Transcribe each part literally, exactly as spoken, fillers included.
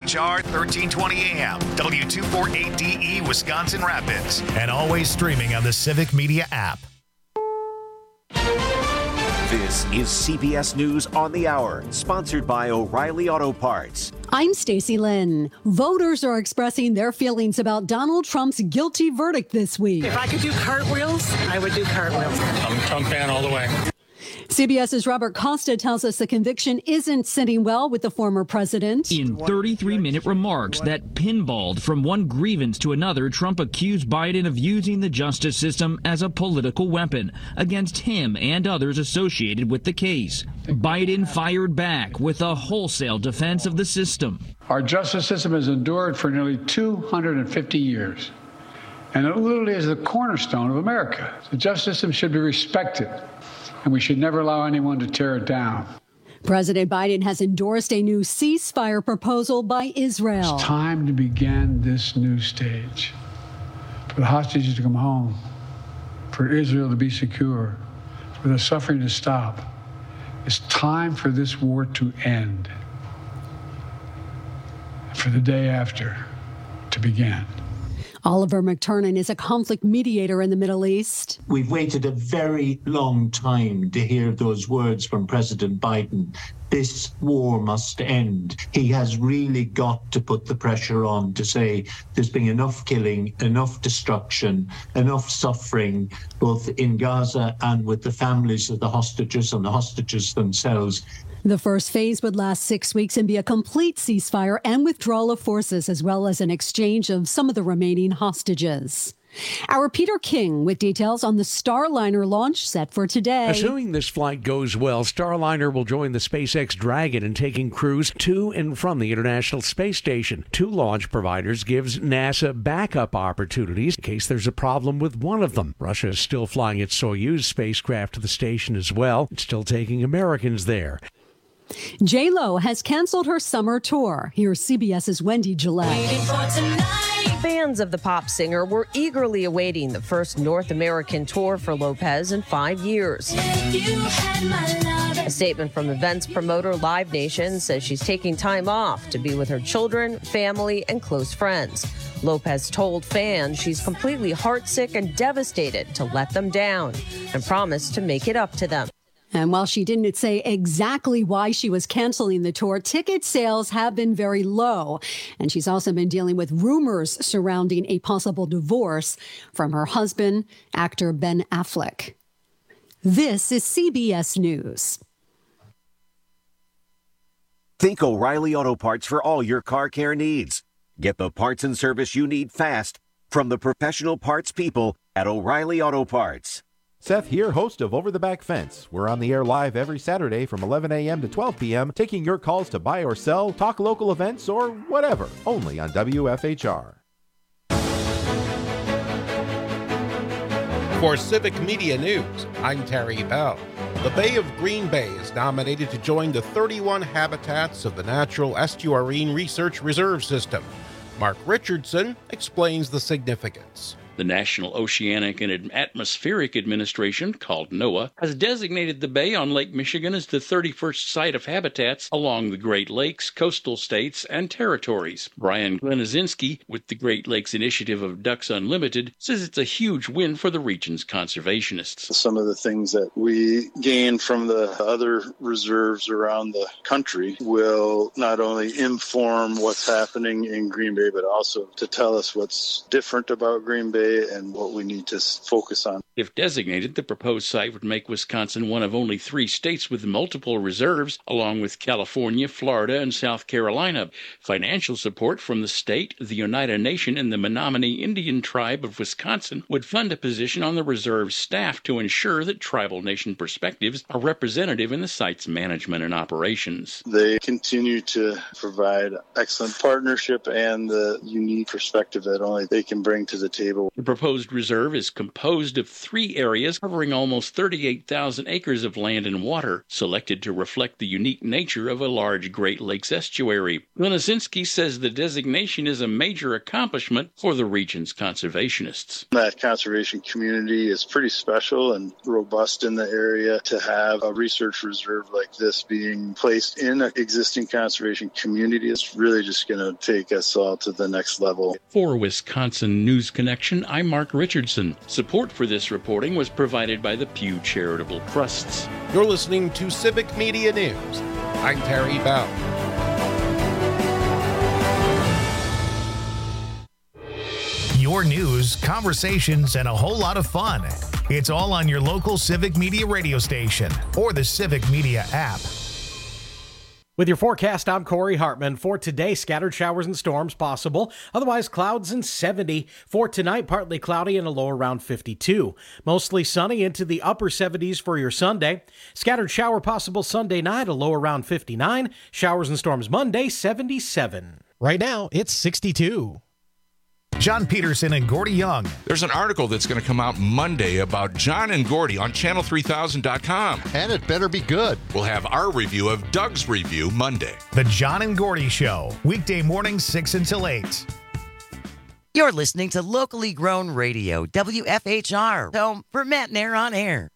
H R thirteen twenty A M, W two forty-eight D E, Wisconsin Rapids, and always streaming on the Civic Media app. This is C B S News on the Hour, sponsored by O'Reilly Auto Parts. I'm Stacey Lynn. Voters are expressing their feelings about Donald Trump's guilty verdict this week. If I could do cartwheels, I would do cartwheels. I'm a Trump fan all the way. CBS's Robert Costa tells us the conviction isn't sitting well with the former president. In thirty-three minute remarks that pinballed from one grievance to another, Trump accused Biden of using the justice system as a political weapon against him and others associated with the case. Biden fired back with a wholesale defense of the system. Our justice system has endured for nearly two hundred fifty years, and it literally is the cornerstone of America. The justice system should be respected, and we should never allow anyone to tear it down. President Biden has endorsed a new ceasefire proposal by Israel. It's time to begin this new stage. For the hostages to come home, for Israel to be secure, for the suffering to stop. It's time for this war to end, and for the day after to begin. Oliver McTurnan is a conflict mediator in the Middle East. We've waited a very long time to hear those words from President Biden. This war must end. He has really got to put the pressure on to say there's been enough killing, enough destruction, enough suffering, both in Gaza and with the families of the hostages and the hostages themselves. The first phase would last six weeks and be a complete ceasefire and withdrawal of forces, as well as an exchange of some of the remaining hostages. Our Peter King with details on the Starliner launch set for today. Assuming this flight goes well, Starliner will join the SpaceX Dragon in taking crews to and from the International Space Station. Two launch providers gives NASA backup opportunities in case there's a problem with one of them. Russia is still flying its Soyuz spacecraft to the station as well. It's still taking Americans there. J-Lo has canceled her summer tour. Here's CBS's Wendy Gillette. Fans of the pop singer were eagerly awaiting the first North American tour for Lopez in five years. A statement from events promoter Live Nation says she's taking time off to be with her children, family, and close friends. Lopez told fans she's completely heartsick and devastated to let them down and promised to make it up to them. And while she didn't say exactly why she was canceling the tour, ticket sales have been very low. And she's also been dealing with rumors surrounding a possible divorce from her husband, actor Ben Affleck. This is C B S News. Think O'Reilly Auto Parts for all your car care needs. Get the parts and service you need fast from the professional parts people at O'Reilly Auto Parts. Seth here, host of Over the Back Fence. We're on the air live every Saturday from eleven a.m. to twelve p.m., taking your calls to buy or sell, talk local events, or whatever, only on W F H R. For Civic Media News, I'm Terry Bell. The Bay of Green Bay is nominated to join the thirty-one habitats of the Natural Estuarine Research Reserve System. Mark Richardson explains the significance. The National Oceanic and Atmospheric Administration, called NOAA, has designated the bay on Lake Michigan as the thirty-first site of habitats along the Great Lakes, coastal states, and territories. Brian Glenizinski, with the Great Lakes Initiative of Ducks Unlimited, says it's a huge win for the region's conservationists. Some of the things that we gain from the other reserves around the country will not only inform what's happening in Green Bay, but also to tell us what's different about Green Bay and what we need to focus on. If designated, the proposed site would make Wisconsin one of only three states with multiple reserves, along with California, Florida, and South Carolina. Financial support from the state, the Oneida Nation, and the Menominee Indian Tribe of Wisconsin would fund a position on the reserve staff to ensure that tribal nation perspectives are representative in the site's management and operations. They continue to provide excellent partnership and the unique perspective that only they can bring to the table. The proposed reserve is composed of three areas covering almost thirty-eight thousand acres of land and water, selected to reflect the unique nature of a large Great Lakes estuary. Lenizinski says the designation is a major accomplishment for the region's conservationists. That conservation community is pretty special and robust in the area. To have a research reserve like this being placed in an existing conservation community is really just going to take us all to the next level. For Wisconsin News Connection, I'm Mark Richardson. Support for this reporting was provided by the Pew Charitable Trusts. You're listening to Civic Media News. I'm Terry Bell. Your news, conversations, and a whole lot of fun. It's all on your local Civic Media radio station or the Civic Media app. With your forecast, I'm Corey Hartman. For today, scattered showers and storms possible. Otherwise, clouds and seventy. For tonight, partly cloudy and a low around fifty-two. Mostly sunny into the upper seventies for your Sunday. Scattered shower possible Sunday night, a low around fifty-nine. Showers and storms Monday, seventy-seven. Right now, it's sixty-two. John Peterson and Gordy Young. There's an article that's going to come out Monday about John and Gordy on channel three thousand dot com. And it better be good. We'll have our review of Doug's review Monday. The John and Gordy Show, weekday mornings six until eight. You're listening to locally grown radio, W F H R, home for Matt Nair on air.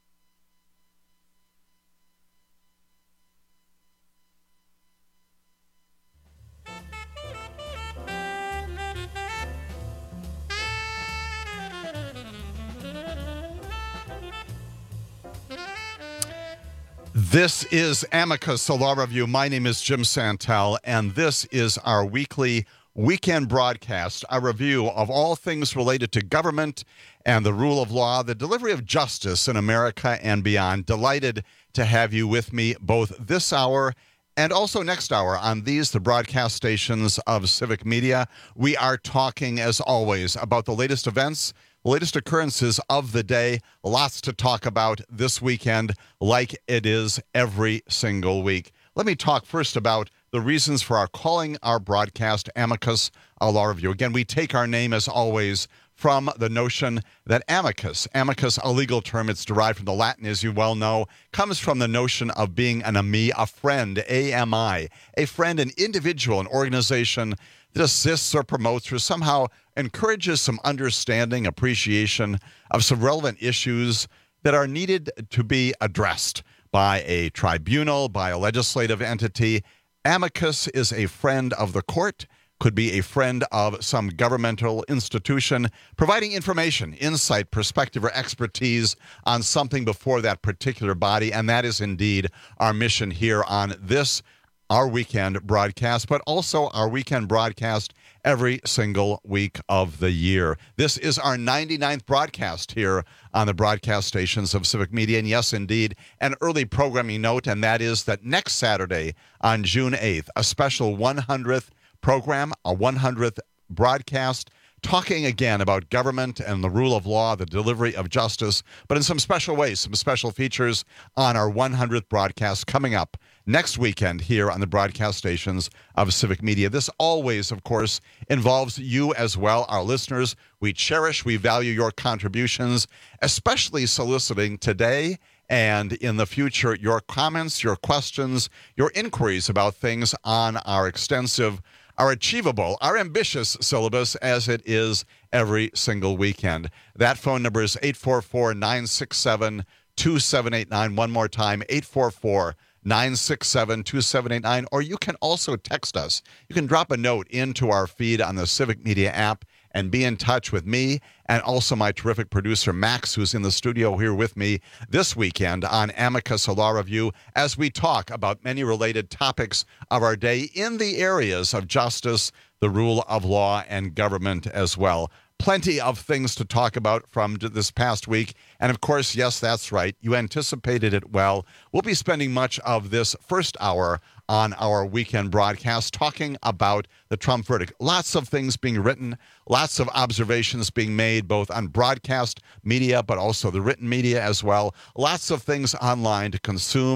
This is Amicus, a law review. My name is Jim Santel, and this is our weekly weekend broadcast, a review of all things related to government and the rule of law, the delivery of justice in America and beyond. Delighted to have you with me both this hour and also next hour on these, the broadcast stations of Civic Media. We are talking, as always, about the latest events, the latest occurrences of the day. Lots to talk about this weekend, like it is every single week. Let me talk first about the reasons for our calling our broadcast Amicus, a law review. Again, we take our name, as always, from the notion that amicus, amicus, a legal term, it's derived from the Latin, as you well know, comes from the notion of being an ami, a friend, A M I, a friend, an individual, an organization that assists or promotes or somehow encourages some understanding, appreciation of some relevant issues that are needed to be addressed by a tribunal, by a legislative entity. Amicus is a friend of the court, could be a friend of some governmental institution, providing information, insight, perspective, or expertise on something before that particular body. And that is indeed our mission here on this, our weekend broadcast, but also our weekend broadcast every single week of the year. This is our ninety-ninth broadcast here on the broadcast stations of Civic Media. And yes, indeed, an early programming note, and that is that next Saturday on June eighth, a special one hundredth program, a one hundredth broadcast, talking again about government and the rule of law, the delivery of justice, but in some special ways, some special features on our one hundredth broadcast coming up next weekend here on the broadcast stations of Civic Media. This always, of course, involves you as well, our listeners. We cherish, we value your contributions, especially soliciting today and in the future your comments, your questions, your inquiries about things on our extensive, our achievable, our ambitious syllabus, as it is every single weekend. That phone number is eight four four, nine six seven, two seven eight nine. One more time, eight four four, nine six seven, two seven eight nine. Or you can also text us. You can drop a note into our feed on the Civic Media app and be in touch with me and also my terrific producer, Max, who's in the studio here with me this weekend on Amicus, a law review, as we talk about many related topics of our day in the areas of justice, the rule of law, and government as well. Plenty of things to talk about from this past week. And of course, yes, that's right. You anticipated it well. We'll be spending much of this first hour on our weekend broadcast talking about the Trump verdict. Lots of things being written, lots of observations being made, both on broadcast media, but also the written media as well. Lots of things online to consume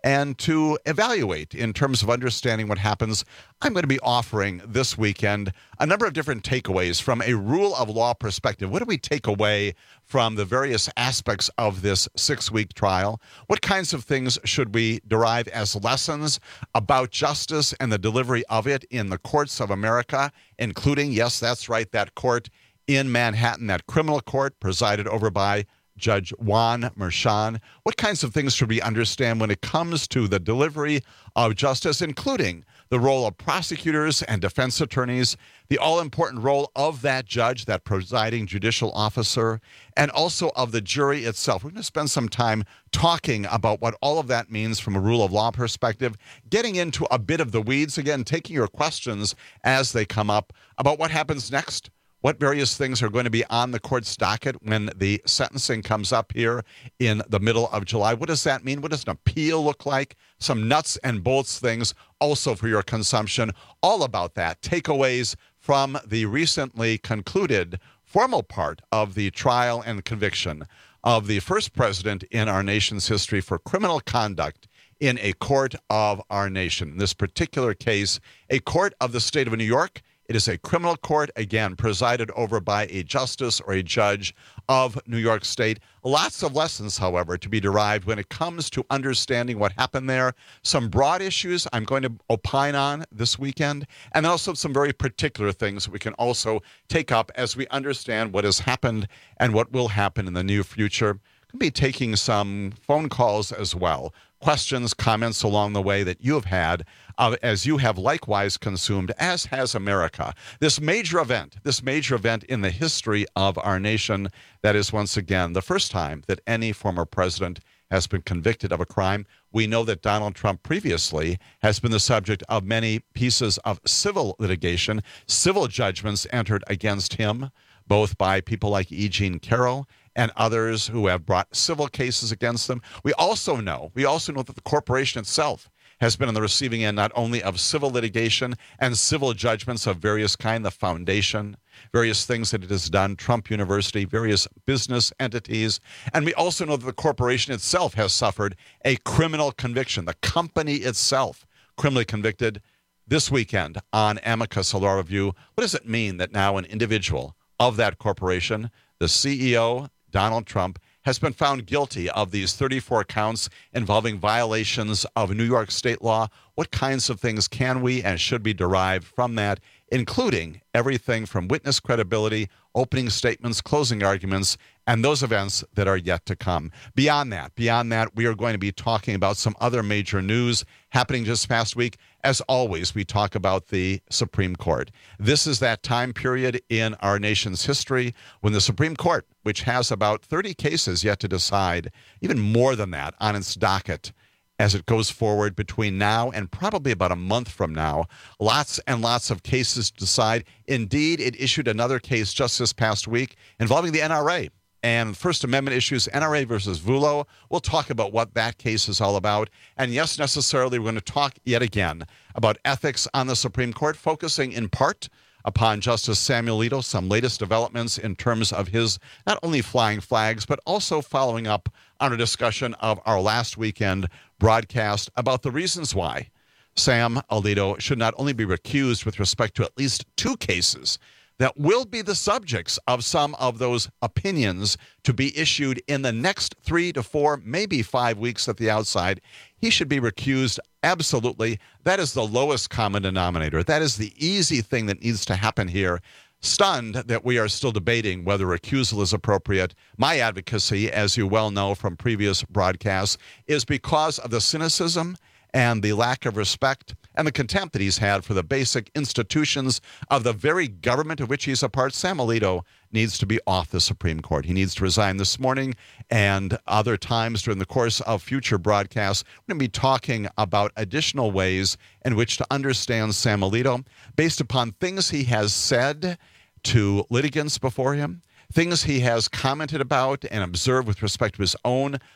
and to evaluate in terms of understanding what happens. I'm going to be offering this weekend a number of different takeaways from a rule of law perspective. What do we take away from the various aspects of this six-week trial? What kinds of things should we derive as lessons about justice and the delivery of it in the courts of America, including, yes, that's right, that court in Manhattan, that criminal court presided over by Judge Juan Merchan? What kinds of things should we understand when it comes to the delivery of justice, including the role of prosecutors and defense attorneys, the all-important role of that judge, that presiding judicial officer, and also of the jury itself? We're going to spend some time talking about what all of that means from a rule of law perspective, getting into a bit of the weeds, again, taking your questions as they come up about what happens next. What various things are going to be on the court's docket when the sentencing comes up here in the middle of July? What does that mean? What does an appeal look like? Some nuts and bolts things also for your consumption. All about that. Takeaways from the recently concluded formal part of the trial and conviction of the first president in our nation's history for criminal conduct in a court of our nation. In this particular case, a court of the state of New York. It is a criminal court, again, presided over by a justice or a judge of New York State. Lots of lessons, however, to be derived when it comes to understanding what happened there. Some broad issues I'm going to opine on this weekend, and also some very particular things we can also take up as we understand what has happened and what will happen in the near future. We'll be taking some phone calls as well. Questions, comments along the way that you have had uh, as you have likewise consumed, as has America. This major event, this major event in the history of our nation, that is once again the first time that any former president has been convicted of a crime. We know that Donald Trump previously has been the subject of many pieces of civil litigation, civil judgments entered against him, both by people like E. Jean Carroll and others who have brought civil cases against them. We also know, we also know that the corporation itself has been on the receiving end not only of civil litigation and civil judgments of various kinds, the foundation, various things that it has done, Trump University, various business entities. And we also know that the corporation itself has suffered a criminal conviction. The company itself criminally convicted this weekend on Amicus Law Review. What does it mean that now an individual of that corporation, the C E O, Donald Trump, has been found guilty of these thirty-four counts involving violations of New York state law? What kinds of things can we and should be derived from that, including everything from witness credibility, opening statements, closing arguments, and those events that are yet to come? Beyond that, beyond that, we are going to be talking about some other major news happening just past week. As always, we talk about the Supreme Court. This is that time period in our nation's history when the Supreme Court, which has about thirty cases yet to decide, even more than that on its docket, as it goes forward between now and probably about a month from now. Lots and lots of cases to decide. Indeed, it issued another case just this past week involving the N R A and First Amendment issues, N R A versus Vullo. We'll talk about what that case is all about. And yes, necessarily, we're going to talk yet again about ethics on the Supreme Court, focusing in part upon Justice Samuel Alito, some latest developments in terms of his not only flying flags, but also following up on a discussion of our last weekend broadcast about the reasons why Sam Alito should not only be recused with respect to at least two cases that will be the subjects of some of those opinions to be issued in the next three to four, maybe five weeks at the outside. He should be recused, absolutely. That is the lowest common denominator. That is the easy thing that needs to happen here. Stunned that we are still debating whether recusal is appropriate. My advocacy, as you well know from previous broadcasts, is because of the cynicism and the lack of respect and the contempt that he's had for the basic institutions of the very government of which he's a part. Sam Alito needs to be off the Supreme Court. He needs to resign this morning and other times during the course of future broadcasts. We're going to be talking about additional ways in which to understand Sam Alito based upon things he has said to litigants before him, things he has commented about and observed with respect to his own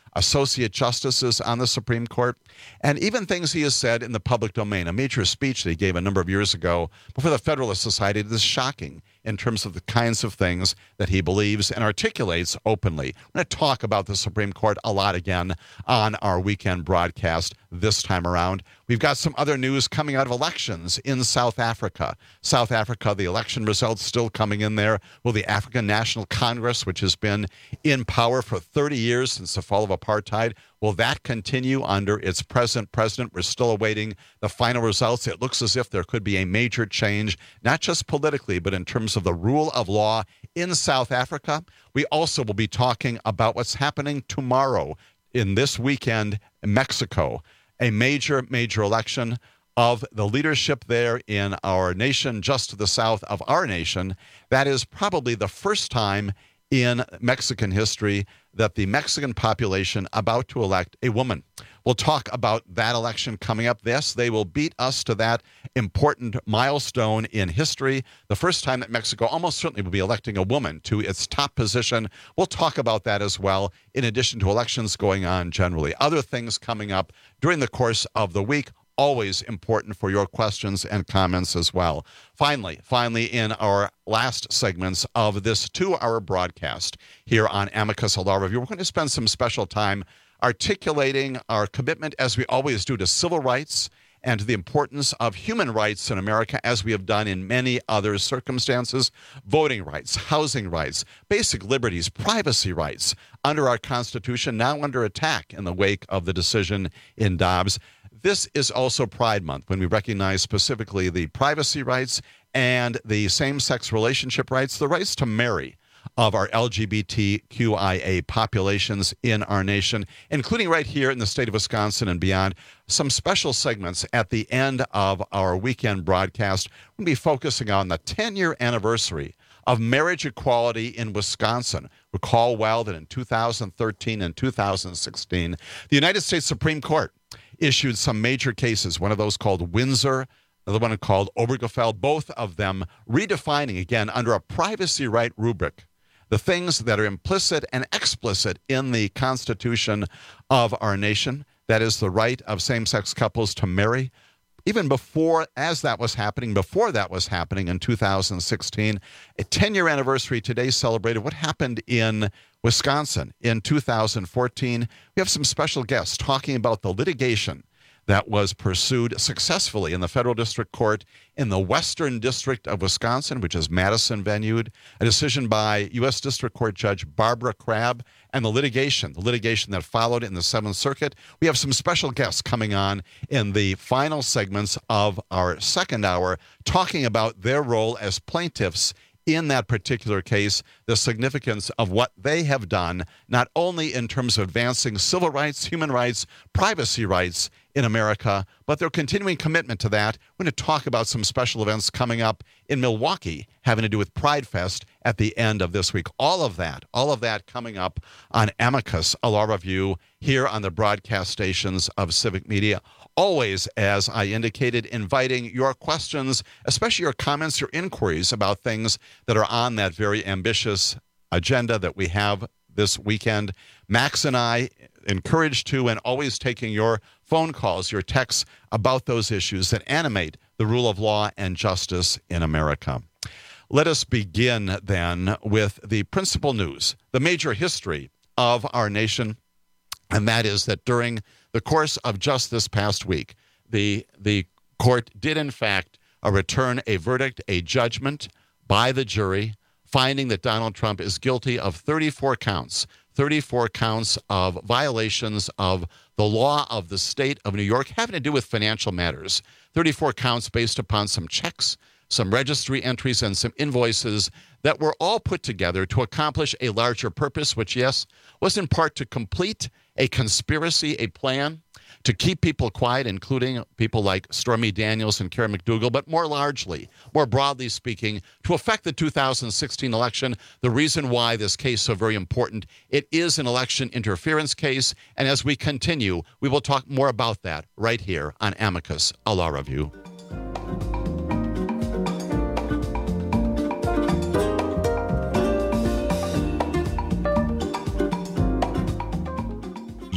associate justices on the Supreme Court, and even things he has said in the public domain. A major speech that he gave a number of years ago before the Federalist Society that is shocking in terms of the kinds of things that he believes and articulates openly. We're going to talk about the Supreme Court a lot again on our weekend broadcast this time around. We've got some other news coming out of elections in South Africa. South Africa, the election results still coming in there. Will the African National Congress, which has been in power for thirty years since the fall of apartheid, will that continue under its present president? We're still awaiting the final results. It looks as if there could be a major change, not just politically, but in terms of the rule of law in South Africa. We also will be talking about what's happening tomorrow in this weekend in Mexico, a major, major election of the leadership there in our nation, just to the south of our nation. That is probably the first time in Mexican history that the Mexican population about to elect a woman. We'll talk about that election coming up. Yes, they will beat us to that important milestone in history. The first time that Mexico almost certainly will be electing a woman to its top position. We'll talk about that as well, in addition to elections going on generally. Other things coming up during the course of the week. Always important for your questions and comments as well. Finally, finally, in our last segments of this two-hour broadcast here on Amicus Law Review, we're going to spend some special time articulating our commitment, as we always do, to civil rights and to the importance of human rights in America, as we have done in many other circumstances. Voting rights, housing rights, basic liberties, privacy rights under our Constitution, now under attack in the wake of the decision in Dobbs. This is also Pride Month, when we recognize specifically the privacy rights and the same-sex relationship rights, the rights to marry of our L G B T Q I A populations in our nation, including right here in the state of Wisconsin and beyond. Some special segments at the end of our weekend broadcast. We'll be focusing on the ten-year anniversary of marriage equality in Wisconsin. Recall well that in two thousand thirteen and two thousand sixteen, the United States Supreme Court issued some major cases, one of those called Windsor, another one called Obergefell, both of them redefining, again, under a privacy right rubric, the things that are implicit and explicit in the Constitution of our nation. That is the right of same-sex couples to marry. Even before, as that was happening, before that was happening in two thousand sixteen, a ten-year anniversary today celebrated what happened in Wisconsin in two thousand fourteen. We have some special guests talking about the litigation that was pursued successfully in the federal district court in the Western District of Wisconsin, which is Madison venued, a decision by U S District Court Judge Barbara Crabb, and the litigation, the litigation that followed in the Seventh Circuit. We have some special guests coming on in the final segments of our second hour, talking about their role as plaintiffs in that particular case, the significance of what they have done, not only in terms of advancing civil rights, human rights, privacy rights in America, but their continuing commitment to that. We're going to talk about some special events coming up in Milwaukee having to do with Pride Fest at the end of this week. All of that, all of that coming up on Amicus, a law review here on the broadcast stations of Civic Media. Always, as I indicated, inviting your questions, especially your comments, your inquiries about things that are on that very ambitious agenda that we have this weekend. Max and I encourage to and always taking your phone calls, your texts about those issues that animate the rule of law and justice in America. Let us begin then with the principal news, the major history of our nation, and that is that during the course of just this past week, the the court did in fact uh, return a verdict, a judgment by the jury, finding that Donald Trump is guilty of thirty-four counts, thirty-four counts of violations of the law of the state of New York having to do with financial matters. thirty-four counts based upon some checks, some registry entries, and some invoices that were all put together to accomplish a larger purpose, which, yes, was in part to complete a conspiracy, a plan to keep people quiet, including people like Stormy Daniels and Karen McDougal, but more largely, more broadly speaking, to affect the two thousand sixteen election. The reason why this case is so very important, it is an election interference case, and as we continue, we will talk more about that right here on Amicus, a law review.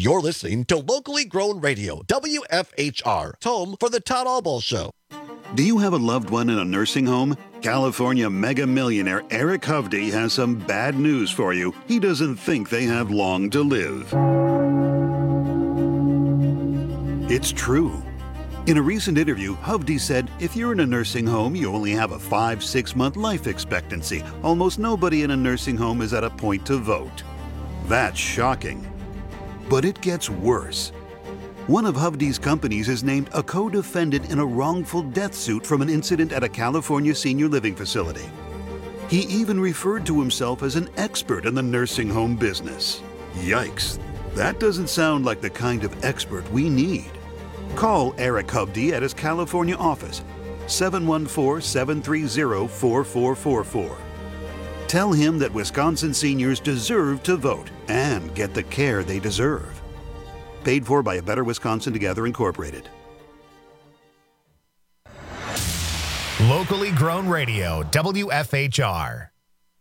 You're listening to Locally Grown Radio, W F H R, home for the Todd Albaugh Show. Do you have a loved one in a nursing home? California mega millionaire Eric Hovde has some bad news for you. He doesn't think they have long to live. It's true. In a recent interview, Hovde said, if you're in a nursing home, you only have a five, six month life expectancy. Almost nobody in a nursing home is at a point to vote. That's shocking. But it gets worse. One of Hovde's companies is named a co-defendant in a wrongful death suit from an incident at a California senior living facility. He even referred to himself as an expert in the nursing home business. Yikes. That doesn't sound like the kind of expert we need. Call Eric Hovde at his California office, seven one four, seven three zero, four four four four. Tell him that Wisconsin seniors deserve to vote and get the care they deserve. Paid for by A Better Wisconsin Together Incorporated. Locally Grown Radio, W F H R.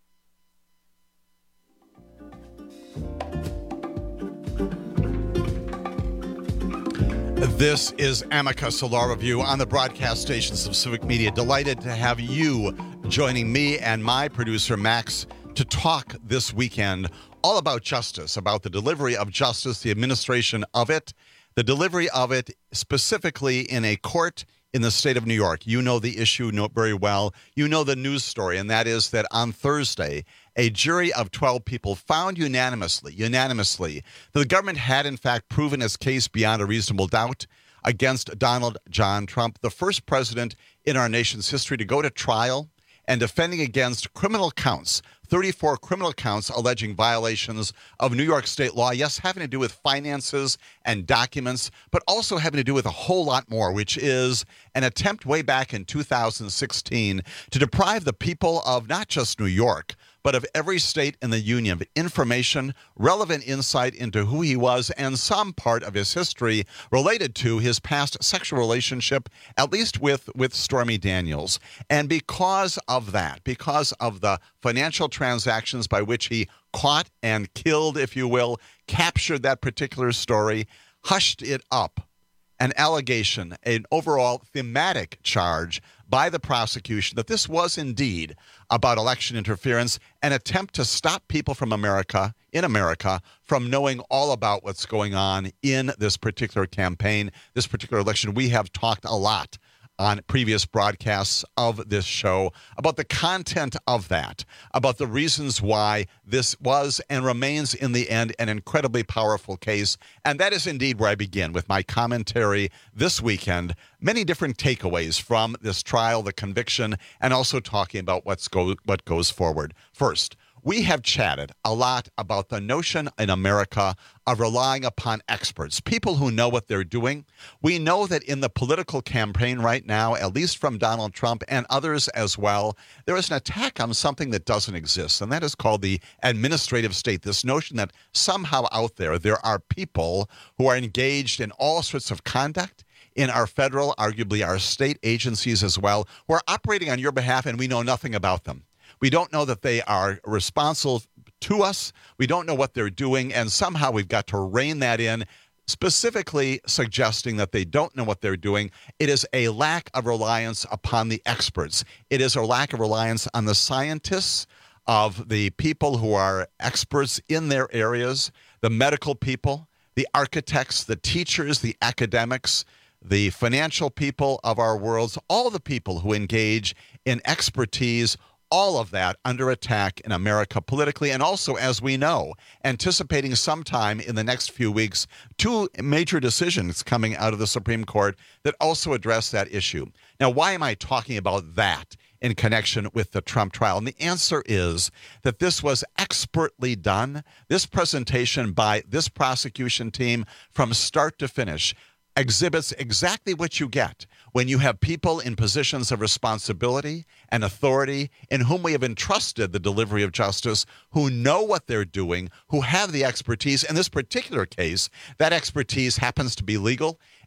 This is Amicus, a law review on the broadcast stations of Civic Media. Delighted to have you joining me and my producer, Max, to talk this weekend all about justice, about the delivery of justice, the administration of it, the delivery of it specifically in a court in the state of New York. You know the issue very well. You know the news story, and that is that on Thursday, a jury of twelve people found unanimously, unanimously, that the government had in fact proven its case beyond a reasonable doubt against Donald John Trump, the first president in our nation's history to go to trial and defending against criminal counts, thirty-four criminal counts alleging violations of New York state law, yes, having to do with finances and documents, but also having to do with a whole lot more, which is an attempt way back in two thousand sixteen to deprive the people of not just New York, but of every state in the union of information, relevant insight into who he was, and some part of his history related to his past sexual relationship, at least with, with Stormy Daniels. And because of that, because of the financial transactions by which he caught and killed, if you will, captured that particular story, hushed it up, an allegation, an overall thematic charge by the prosecution that this was indeed about election interference, an attempt to stop people from America, in America, from knowing all about what's going on in this particular campaign, this particular election. We have talked a lot on previous broadcasts of this show about the content of that, about the reasons why this was and remains in the end an incredibly powerful case. And that is indeed where I begin with my commentary this weekend. Many different takeaways from this trial, the conviction, and also talking about what's go- what goes forward. First, we have chatted a lot about the notion in America of relying upon experts, people who know what they're doing. We know that in the political campaign right now, at least from Donald Trump and others as well, there is an attack on something that doesn't exist, and that is called the administrative state, this notion that somehow out there, there are people who are engaged in all sorts of conduct in our federal, arguably our state agencies as well, who are operating on your behalf, and we know nothing about them. We don't know that they are responsible to us. We don't know what they're doing, and somehow we've got to rein that in, specifically suggesting that they don't know what they're doing. It is a lack of reliance upon the experts. It is a lack of reliance on the scientists, of the people who are experts in their areas, the medical people, the architects, the teachers, the academics, the financial people of our worlds, all the people who engage in expertise, all of that under attack in America politically, and also, as we know, anticipating sometime in the next few weeks, two major decisions coming out of the Supreme Court that also address that issue. Now, why am I talking about that in connection with the Trump trial? And the answer is that this was expertly done. This presentation by this prosecution team from start to finish exhibits exactly what you get when you have people in positions of responsibility and authority in whom we have entrusted the delivery of justice, who know what they're doing, who have the expertise. In this particular case, that expertise happens to be legal.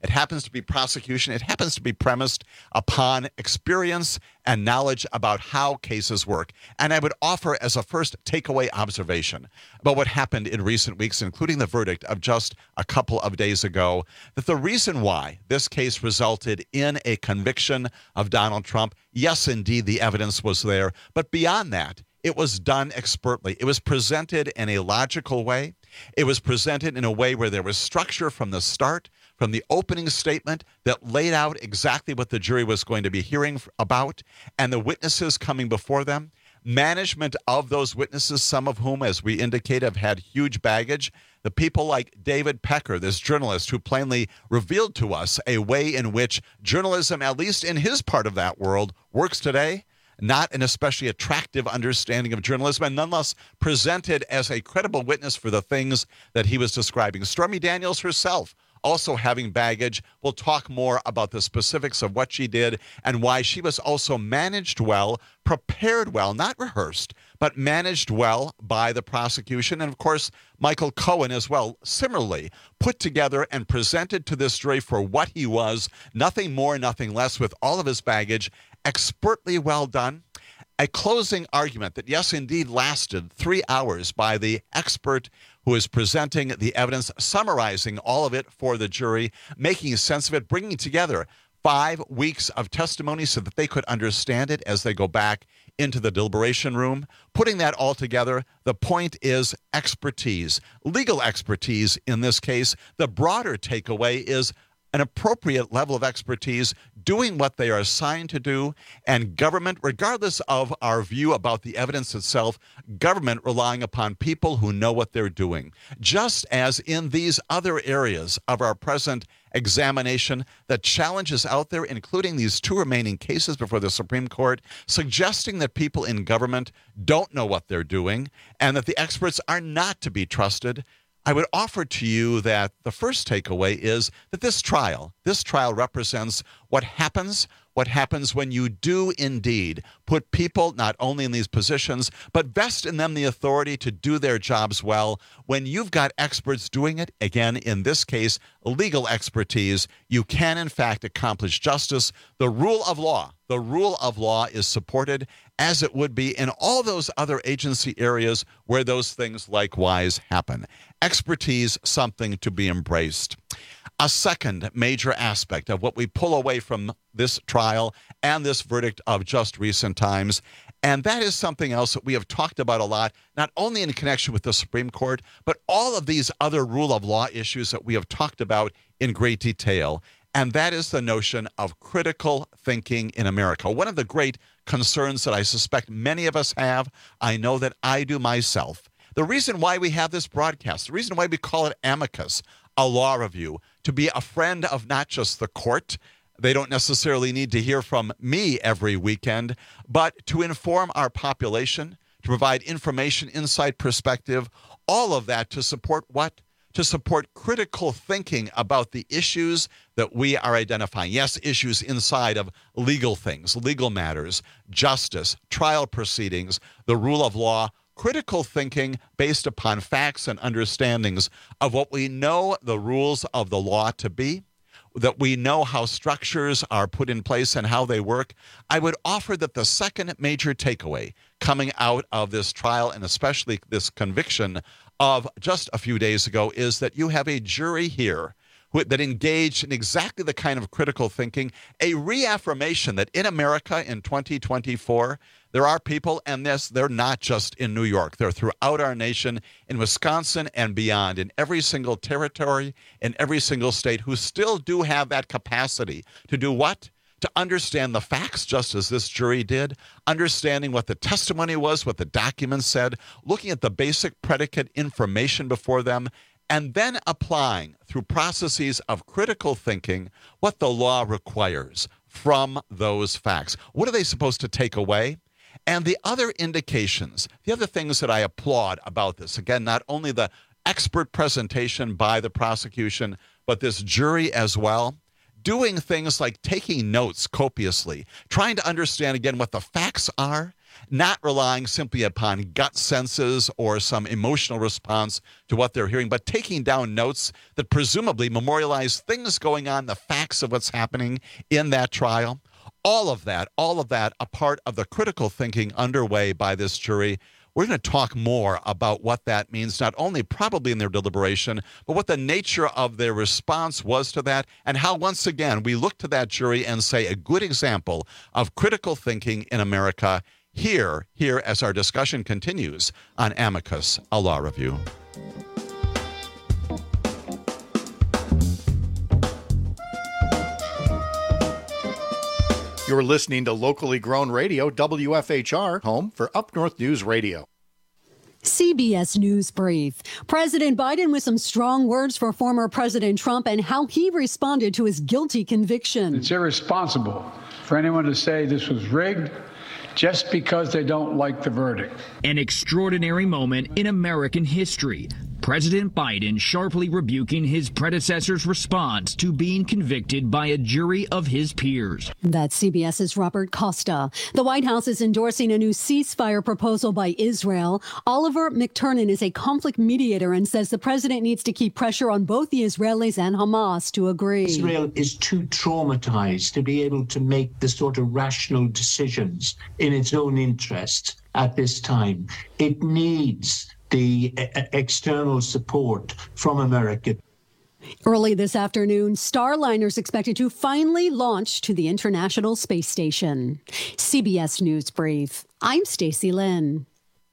It happens to be prosecution. It happens to be premised upon experience and knowledge about how cases work. And I would offer as a first takeaway observation about what happened in recent weeks, including the verdict of just a couple of days ago, that the reason why this case resulted in a conviction of Donald Trump, yes, indeed, the evidence was there. But beyond that, it was done expertly. It was presented in a logical way. It was presented in a way where there was structure from the start, from the opening statement that laid out exactly what the jury was going to be hearing about, and the witnesses coming before them. Management of those witnesses, some of whom, as we indicate, have had huge baggage. The people like David Pecker, this journalist who plainly revealed to us a way in which journalism, at least in his part of that world, works today. Not an especially attractive understanding of journalism, and nonetheless presented as a credible witness for the things that he was describing. Stormy Daniels herself, also having baggage. We'll talk more about the specifics of what she did and why she was also managed well, prepared well, not rehearsed, but managed well by the prosecution. And of course, Michael Cohen as well, similarly put together and presented to this jury for what he was, nothing more, nothing less, with all of his baggage, expertly well done. A closing argument that, yes, indeed, lasted three hours by the expert who is presenting the evidence, summarizing all of it for the jury, making sense of it, bringing together five weeks of testimony so that they could understand it as they go back into the deliberation room. Putting that all together, the point is expertise, legal expertise in this case. The broader takeaway is an appropriate level of expertise, doing what they are assigned to do, and government, regardless of our view about the evidence itself, government relying upon people who know what they're doing. Just as in these other areas of our present examination, the challenges out there, including these two remaining cases before the Supreme Court, suggesting that people in government don't know what they're doing and that the experts are not to be trusted, I would offer to you that the first takeaway is that this trial, this trial represents what happens, what happens when you do indeed put people not only in these positions, but vest in them the authority to do their jobs well. When you've got experts doing it, again, in this case, legal expertise, you can in fact accomplish justice. The rule of law, the rule of law is supported as it would be in all those other agency areas where those things likewise happen. Expertise, something to be embraced. A second major aspect of what we pull away from this trial and this verdict of just recent times, and that is something else that we have talked about a lot, not only in connection with the Supreme Court, but all of these other rule of law issues that we have talked about in great detail, and that is the notion of critical thinking in America. One of the great concerns that I suspect many of us have, I know that I do myself. The reason why we have this broadcast, the reason why we call it Amicus, a law review, to be a friend of not just the court. They don't necessarily need to hear from me every weekend, but to inform our population, to provide information, insight, perspective, all of that to support what? To support critical thinking about the issues that we are identifying. Yes, issues inside of legal things, legal matters, justice, trial proceedings, the rule of law, critical thinking based upon facts and understandings of what we know the rules of the law to be, that we know how structures are put in place and how they work. I would offer that the second major takeaway coming out of this trial, and especially this conviction of just a few days ago, is that you have a jury here who, that engaged in exactly the kind of critical thinking, a reaffirmation that in America in twenty twenty-four, there are people, and this, they're not just in New York. They're throughout our nation, in Wisconsin and beyond, in every single territory, in every single state, who still do have that capacity to do what? To understand the facts, just as this jury did, understanding what the testimony was, what the documents said, looking at the basic predicate information before them, and then applying through processes of critical thinking what the law requires from those facts. What are they supposed to take away? And the other indications, the other things that I applaud about this, again, not only the expert presentation by the prosecution, but this jury as well, doing things like taking notes copiously, trying to understand, again, what the facts are, not relying simply upon gut senses or some emotional response to what they're hearing, but taking down notes that presumably memorialize things going on, the facts of what's happening in that trial. All of that, all of that, a part of the critical thinking underway by this jury. We're going to talk more about what that means, not only probably in their deliberation, but what the nature of their response was to that, and how, once again, we look to that jury and say a good example of critical thinking in America here, here as our discussion continues on Amicus, a law review. You're listening to locally grown radio, W F H R, home for Up North News Radio. C B S News Brief. President Biden with some strong words for former President Trump and how he responded to his guilty conviction. It's irresponsible for anyone to say this was rigged just because they don't like the verdict. An extraordinary moment in American history. President Biden sharply rebuking his predecessor's response to being convicted by a jury of his peers. That's CBS's Robert Costa. The White House is endorsing a new ceasefire proposal by Israel. Oliver McTurnan is a conflict mediator and says the president needs to keep pressure on both the Israelis and Hamas to agree. Israel is too traumatized to be able to make the sort of rational decisions in its own interest at this time. It needs the external support from America. Early this afternoon, Starliner is expected to finally launch to the International Space Station. C B S News Brief. I'm Stacey Lynn.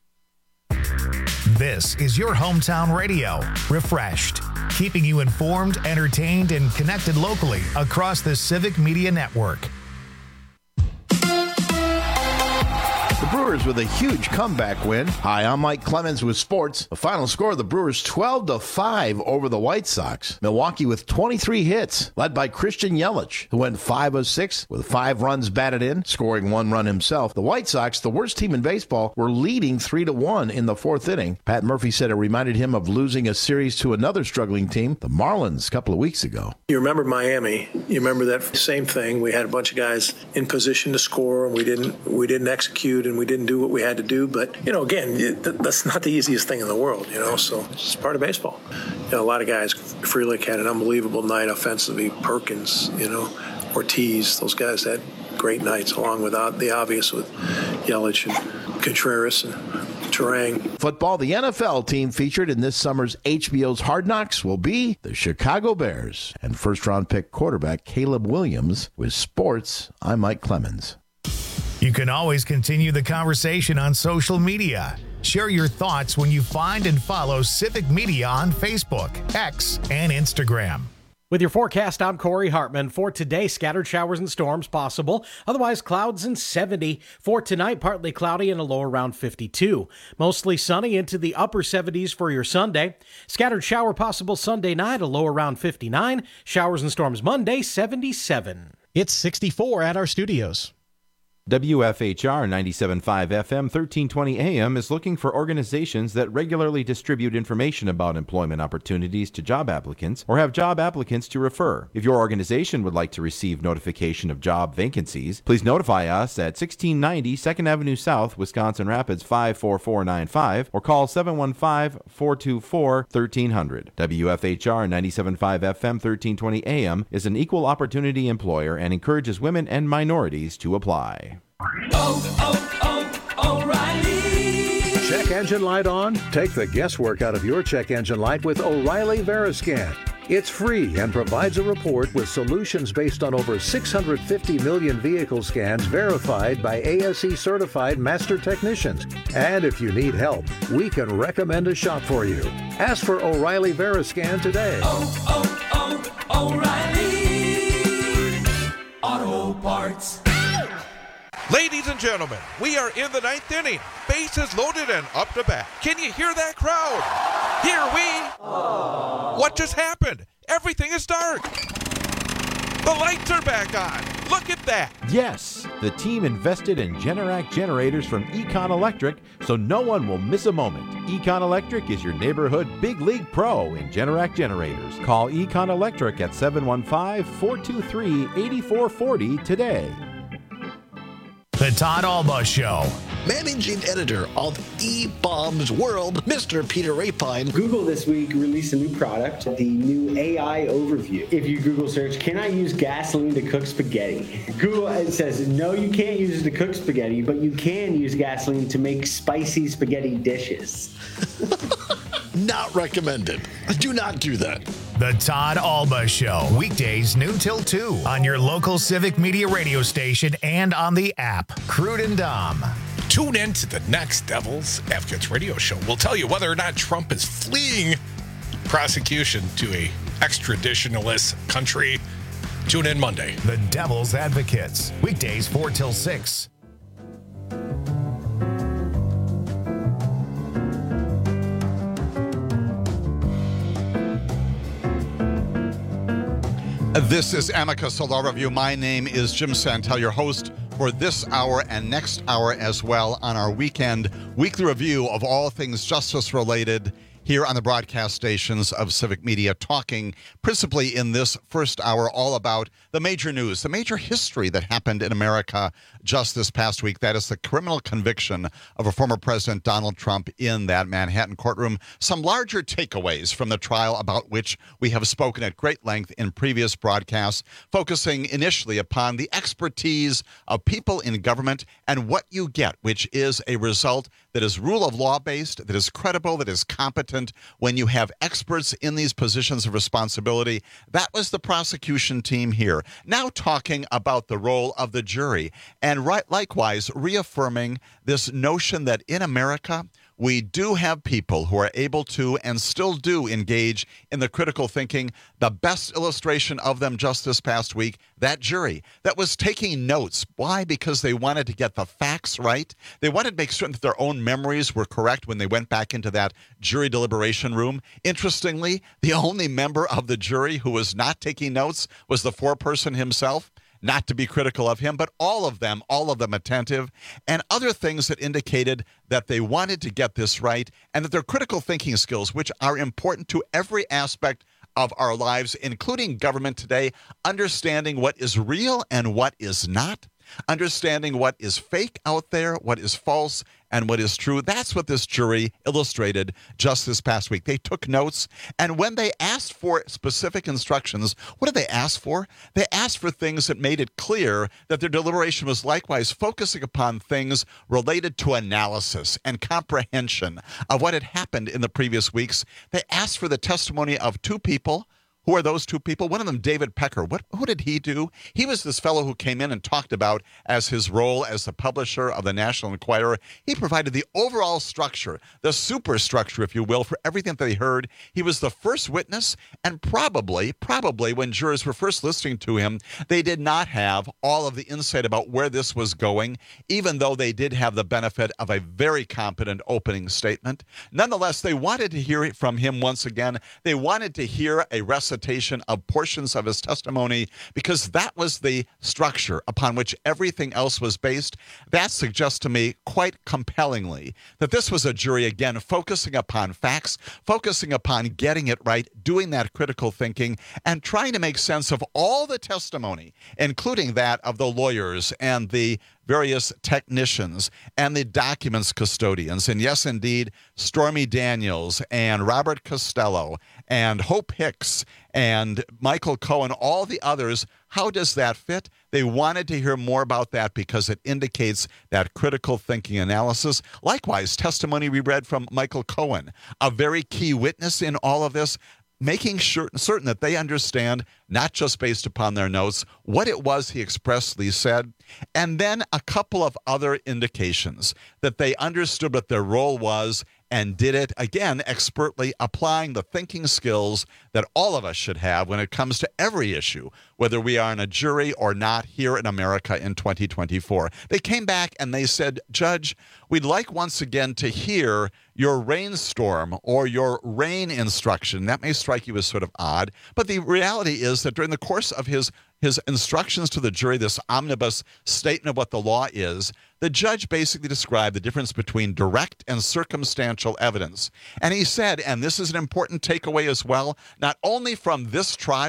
This is your hometown radio, Refreshed, keeping you informed, entertained, and connected locally across the Civic Media Network. The Brewers with a huge comeback win. Hi, I'm Mike Clemens with sports. The final score of the Brewers twelve to five over the White Sox. Milwaukee with twenty-three hits, led by Christian Yelich, who went five of six with five runs batted in, scoring one run himself. The White Sox, the worst team in baseball, were leading three to one in the fourth inning. Pat Murphy said it reminded him of losing a series to another struggling team, the Marlins, a couple of weeks ago. You remember Miami. You remember that same thing. We had a bunch of guys in position to score, and we didn't we didn't execute, and we didn't do what we had to do. But, you know, again, that's not the easiest thing in the world, you know, so it's part of baseball. You know, a lot of guys, Frelick had an unbelievable night offensively. Perkins, you know, Ortiz, those guys had great nights, along with the obvious with Yelich and Contreras and Turang. Football, the N F L team featured in this summer's H B O's Hard Knocks will be the Chicago Bears and first-round pick quarterback Caleb Williams. With sports, I'm Mike Clemens. You can always continue the conversation on social media. Share your thoughts when you find and follow Civic Media on Facebook, X, and Instagram. With your forecast, I'm Corey Hartman. For today, scattered showers and storms possible. Otherwise, clouds and seventy. For tonight, partly cloudy and a low around fifty-two. Mostly sunny into the upper seventies for your Sunday. Scattered shower possible Sunday night, a low around fifty-nine. Showers and storms Monday, seventy-seven. It's sixty-four at our studios. W F H R ninety-seven point five F M, thirteen twenty A M is looking for organizations that regularly distribute information about employment opportunities to job applicants or have job applicants to refer. If your organization would like to receive notification of job vacancies, please notify us at sixteen ninety second Avenue South, Wisconsin Rapids five four four nine five or call seven one five, four two four, one three zero zero. W F H R ninety-seven point five F M, thirteen twenty A M is an equal opportunity employer and encourages women and minorities to apply. Oh, oh, oh, O'Reilly. Check engine light on? Take the guesswork out of your check engine light with O'Reilly Veriscan. It's free and provides a report with solutions based on over six hundred fifty million vehicle scans verified by A S E certified master technicians. And if you need help, we can recommend a shop for you. Ask for O'Reilly Veriscan today. Oh, oh, oh, O'Reilly Auto Parts. Ladies and gentlemen, we are in the ninth inning. Bases loaded and up to bat. Can you hear that crowd? Here we... Aww. What just happened? Everything is dark. The lights are back on. Look at that. Yes, the team invested in Generac generators from Econ Electric, so no one will miss a moment. Econ Electric is your neighborhood big league pro in Generac generators. Call Econ Electric at seven one five, four two three, eight four four zero today. The Todd Alba Show. managing editor of eBaum's World, Mister Peter Rapine. Google this week released a new product, the new A I overview. If you Google search, can I use gasoline to cook spaghetti? Google it says, no, you can't use it to cook spaghetti, but you can use gasoline to make spicy spaghetti dishes. Not recommended. Do not do that. The Todd Alba Show, weekdays noon till two on your local Civic Media radio station and on the app. Crude and Dom. Tune in to the next Devil's Advocates radio show. We'll tell you whether or not Trump is fleeing prosecution to a extraditionalist country. Tune in Monday. The Devil's Advocates, weekdays four till six. This is Amicus, a law review. My name is Jim Santel, your host for this hour and next hour as well on our weekend weekly review of all things justice-related here on the broadcast stations of Civic Media, talking principally in this first hour all about the major news, the major history that happened in America just this past week. That is the criminal conviction of a former President Donald Trump in that Manhattan courtroom. Some larger takeaways from the trial about which we have spoken at great length in previous broadcasts, focusing initially upon the expertise of people in government and what you get, which is a result that is rule of law based, that is credible, that is competent when you have experts in these positions of responsibility. That was the prosecution team here. Now talking about the role of the jury and right, likewise reaffirming this notion that in America, we do have people who are able to and still do engage in the critical thinking. The best illustration of them just this past week, that jury that was taking notes. Why? Because they wanted to get the facts right. They wanted to make certain that their own memories were correct when they went back into that jury deliberation room. Interestingly, the only member of the jury who was not taking notes was the foreperson himself. Not to be critical of him, but all of them, all of them attentive, and other things that indicated that they wanted to get this right and that their critical thinking skills, which are important to every aspect of our lives, including government today, understanding what is real and what is not, understanding what is fake out there, what is false, and what is true. That's what this jury illustrated just this past week. They took notes, and when they asked for specific instructions, what did they ask for? They asked for things that made it clear that their deliberation was likewise focusing upon things related to analysis and comprehension of what had happened in the previous weeks. They asked for the testimony of two people. Who are those two people? One of them, David Pecker. What, who did he do? He was this fellow who came in and talked about as his role as the publisher of the National Enquirer. He provided the overall structure, the superstructure, if you will, for everything that they heard. He was the first witness, and probably, probably when jurors were first listening to him, they did not have all of the insight about where this was going, even though they did have the benefit of a very competent opening statement. Nonetheless, they wanted to hear it from him once again. They wanted to hear a recitation of portions of his testimony because that was the structure upon which everything else was based. That suggests to me quite compellingly that this was a jury, again, focusing upon facts, focusing upon getting it right, doing that critical thinking, and trying to make sense of all the testimony, including that of the lawyers and the various technicians and the documents custodians. And yes, indeed, Stormy Daniels and Robert Costello and Hope Hicks and Michael Cohen, all the others. How does that fit? They wanted to hear more about that because it indicates that critical thinking analysis. Likewise, testimony we read from Michael Cohen, a very key witness in all of this, making sure, certain that they understand, not just based upon their notes, what it was he expressly said, and then a couple of other indications that they understood what their role was and did it, again, expertly, applying the thinking skills that all of us should have when it comes to every issue, whether we are in a jury or not here in America in twenty twenty-four. They came back and they said, Judge, we'd like once again to hear your rainstorm or your rain instruction. That may strike you as sort of odd, but the reality is that during the course of his his instructions to the jury, this omnibus statement of what the law is, the judge basically described the difference between direct and circumstantial evidence. And he said, and this is an important takeaway as well, not only from this trial,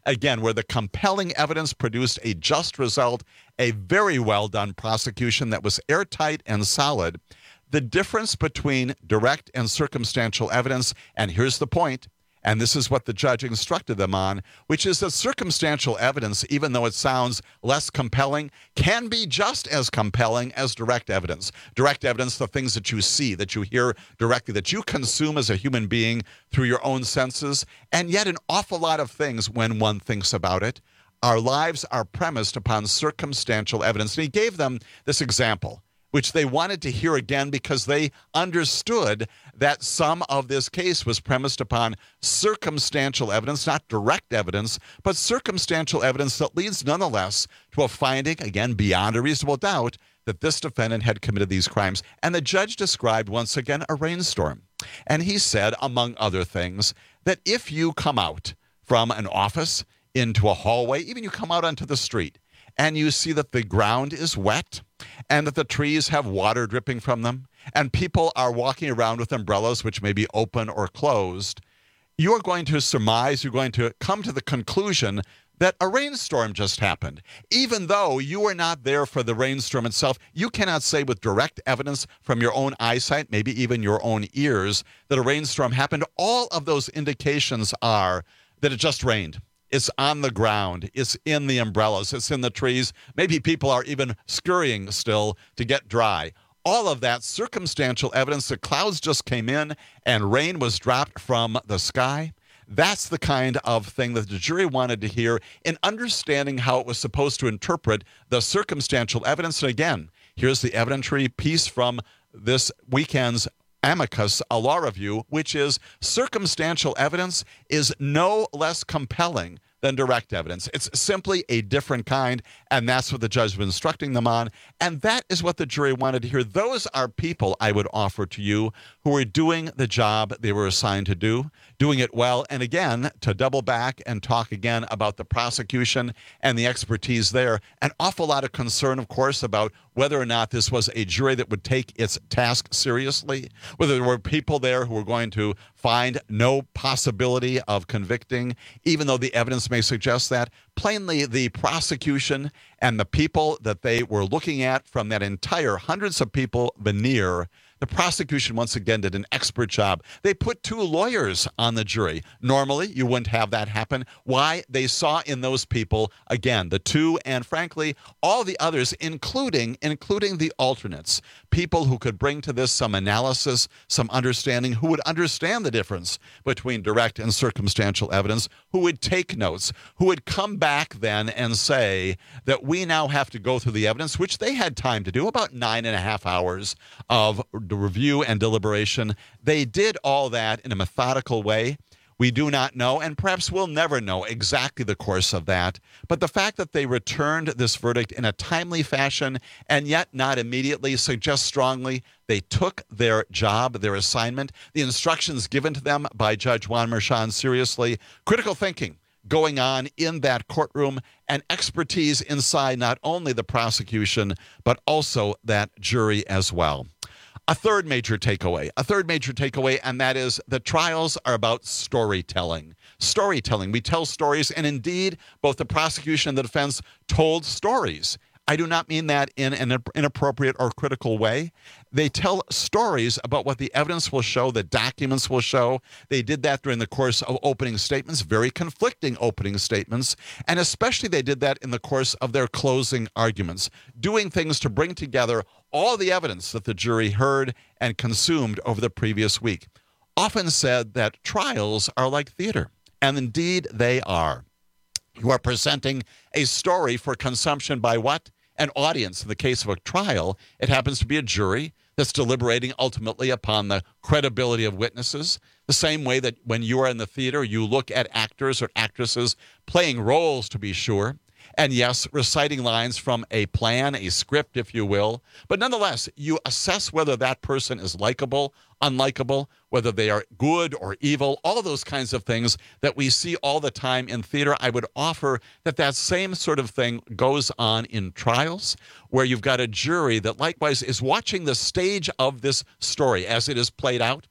again, where the compelling evidence produced a just result, a very well done prosecution that was airtight and solid. The difference between direct and circumstantial evidence, and here's the point, and this is what the judge instructed them on, which is that circumstantial evidence, even though it sounds less compelling, can be just as compelling as direct evidence. Direct evidence, the things that you see, that you hear directly, that you consume as a human being through your own senses, and yet an awful lot of things, when one thinks about it, our lives are premised upon circumstantial evidence. And he gave them this example, which they wanted to hear again because they understood that some of this case was premised upon circumstantial evidence, not direct evidence, but circumstantial evidence that leads nonetheless to a finding, again, beyond a reasonable doubt, that this defendant had committed these crimes. And the judge described, once again, a rainstorm. And he said, among other things, that if you come out from an office into a hallway, even you come out onto the street, and you see that the ground is wet and that the trees have water dripping from them and people are walking around with umbrellas which may be open or closed, you're going to surmise, you're going to come to the conclusion that a rainstorm just happened. Even though you were not there for the rainstorm itself, you cannot say with direct evidence from your own eyesight, maybe even your own ears, that a rainstorm happened. All of those indications are that it just rained. It's on the ground. It's in the umbrellas. It's in the trees. Maybe people are even scurrying still to get dry. All of that circumstantial evidence that clouds just came in and rain was dropped from the sky. That's the kind of thing that the jury wanted to hear in understanding how it was supposed to interpret the circumstantial evidence. And again, here's the evidentiary piece from this weekend's amicus, a law review, which is circumstantial evidence is no less compelling than direct evidence. It's simply a different kind, and that's what the judge was instructing them on, and that is what the jury wanted to hear. Those are people, I would offer to you, who are doing the job they were assigned to do, doing it well, and again, to double back and talk again about the prosecution and the expertise there, an awful lot of concern, of course, about whether or not this was a jury that would take its task seriously, whether there were people there who were going to find no possibility of convicting, even though the evidence may suggest that. Plainly, the prosecution and the people that they were looking at from that entire hundreds of people veneer, the prosecution once again did an expert job. They put two lawyers on the jury. Normally, you wouldn't have that happen. Why? They saw in those people, again, the two and frankly, all the others, including, including the alternates, people who could bring to this some analysis, some understanding, who would understand the difference between direct and circumstantial evidence, who would take notes, who would come back then and say that we now have to go through the evidence, which they had time to do, about nine and a half hours of review and deliberation. They did all that in a methodical way. We do not know, and perhaps we'll never know exactly the course of that. But the fact that they returned this verdict in a timely fashion and yet not immediately suggests strongly they took their job, their assignment, the instructions given to them by Judge Juan Merchan seriously, critical thinking going on in that courtroom, and expertise inside not only the prosecution, but also that jury as well. A third major takeaway, a third major takeaway, and that is that trials are about storytelling. Storytelling. We tell stories, and indeed, both the prosecution and the defense told stories. I do not mean that in an inappropriate or critical way. They tell stories about what the evidence will show, the documents will show. They did that during the course of opening statements, very conflicting opening statements, and especially they did that in the course of their closing arguments, doing things to bring together all the evidence that the jury heard and consumed over the previous week. Often said that trials are like theater, and indeed they are. You are presenting a story for consumption by what? An audience. In the case of a trial, it happens to be a jury that's deliberating ultimately upon the credibility of witnesses. The same way that when you are in the theater, you look at actors or actresses playing roles, to be sure, and yes, reciting lines from a plan, a script, if you will. But nonetheless, you assess whether that person is likable, unlikable, whether they are good or evil, all of those kinds of things that we see all the time in theater. I would offer that that same sort of thing goes on in trials, where you've got a jury that likewise is watching the stage of this story as it is played out.